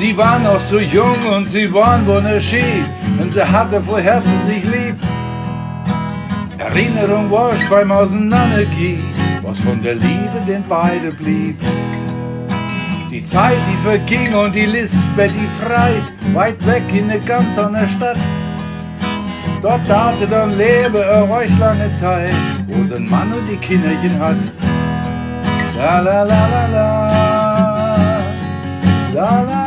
Sie war noch so jung und sie waren wunderschön und sie hatte vor Herzen sich lieb. Erinnerung war beim Auseinandergehen, was von der Liebe den beide blieb. Die Zeit, die verging und die Lisbeth, die freit, weit weg in eine ganz andere Stadt. Dort da sie dann lebe recht lange Zeit, wo sie einen Mann und die Kinderchen hat. La la la la la, la la.